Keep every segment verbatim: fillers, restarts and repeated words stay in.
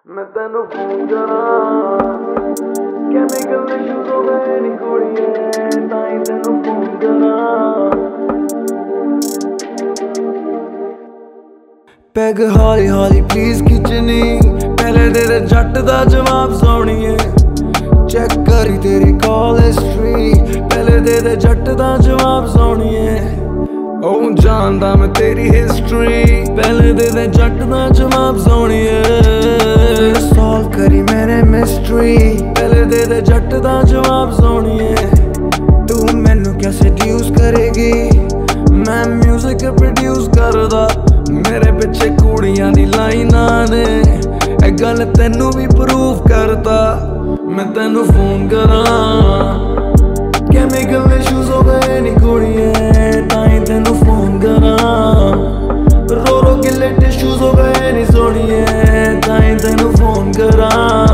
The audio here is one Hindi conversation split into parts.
मैं तेनू फोन करा केमिकल इश्यूज हो गए नी कुड़िए ताई तेनू फोन करा पैग हौली हौली प्लीज खिचनी पहले तेरे जट दा जवाब सोनिए चेक करी तेरी कॉल हिस्ट्री पहले तेरे जट दा जवाब सोनिए ओ जानदा मैं तेरी हिस्ट्री पहले तेरे जट दा जवाब सोनिए सॉल्व करी मैंने मिस्ट्री पहले तेरे जट दा जवाब सोनिए तू मैनू क्या सेड्यूस करेगी मैं म्यूजिक प्रोड्यूस करदा मेरे पिछे कुड़ियां दी लाइनां ने ए गल तेनू भी प्रूव करता मैं तेनू फोन करा केमिकल इश्यूज हो गए नी कुड़िए ताई तेनू फोन करा रो रो गिले टिश्यूज हो गए नी सोनिए ताई तेनू फोन करा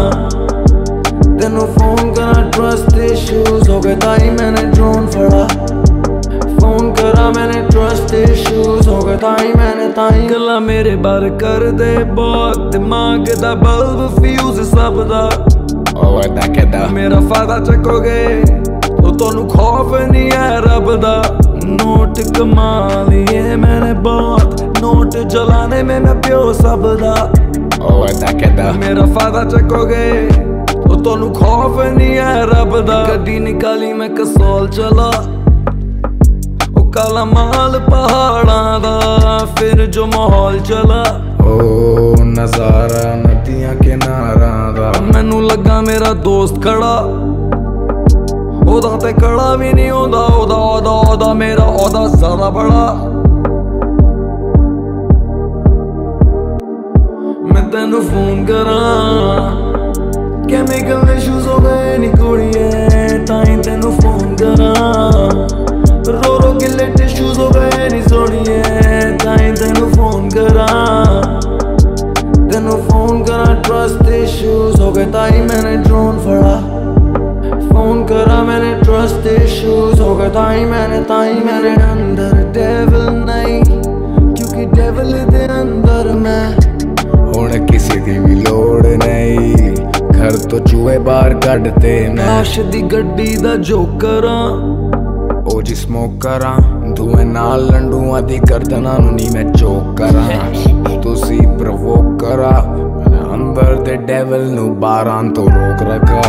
तेनू फोन करा ट्रस्ट इश्यूज हो गए ताई मैंने ड्रोन फड़ा फोन करा मैंने ट्रस्ट इश्यूज हो गए ताई मैंने ताई गल्ला मेरे बारे कर दे बहुत दिमाग दा बल्ब फ्यूज सब दा ओ ऐदा कैदा मेरा फायदा चकोगे तो तोनू खौफ नहीं है रब दा नोट कमा लिए मैंने बहुत नोट जलाने में मैं प्यो सब दा ओ ऐदा कैदा मेरा फायदा चकोगे तो तोनू खौफ नहीं है रब दा गड्डी निकाली मैं कसौल चला ओ काला माल पहाड़ां दा फिर जो माहौल चला ओ नजारा नदियां किनारा दा मैनू लगा मेरा दोस्त खड़ा ओदा ते कड़ा भी नहीं होंदा ओदा ओदा ओदा मेरा ओदा ज्यादा बड़ा मैं तेनू फोन करा केमिकल इश्यूज हो गए नी कुड़िए ताई तेनू फोन करा रो रो गिले टिश्यूज हो गए नी सोनिए ताई तेनू फोन करा तेनू फोन करा ट्रस्ट इश्यूज हो गए ताई मैंने ड्रोन फड़ा फोन करा मैंने ट्रस्ट इश्यूज हो गए ताई मैंने ताई मेरे अंदर डेविल नहीं क्योंकि डेविल दे अंदर मैं हुण किसी दी भी लोड़ नहीं घर तो चूहे बाहर कढ़ते मैं लाश दी गड्डी दा जोकर ओ जी स्मोक करा धुएं नाल लंडूआं दी गर्दनां नूं नी मैं चोक करा तुसी प्रवोक करा अंदर दे डेविल नूं बारां तो रोक रखा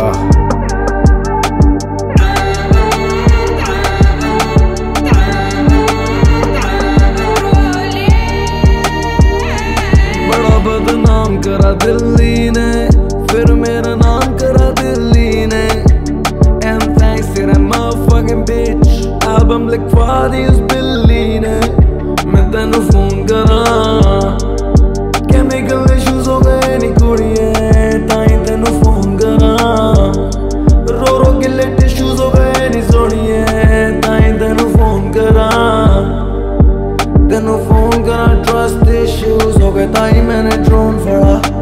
बदनाम करा दिल्ली ने फिर मेरा नाम करा दिल्ली ने And thanks to that motherfucking bitch album लिखवा दी उस बिल्ली ने मैं तेनू फोन करा केमिकल इश्यूज हो गए नी कुड़िए ताई तेनू फोन करा रो रो गिले टिश्यूज हो गए नी सोनिए ताई तेनू फोन करा तेनू फोन करा ट्रस्ट इश्यूज हो गए ताई मैंने ड्रोन फड़ा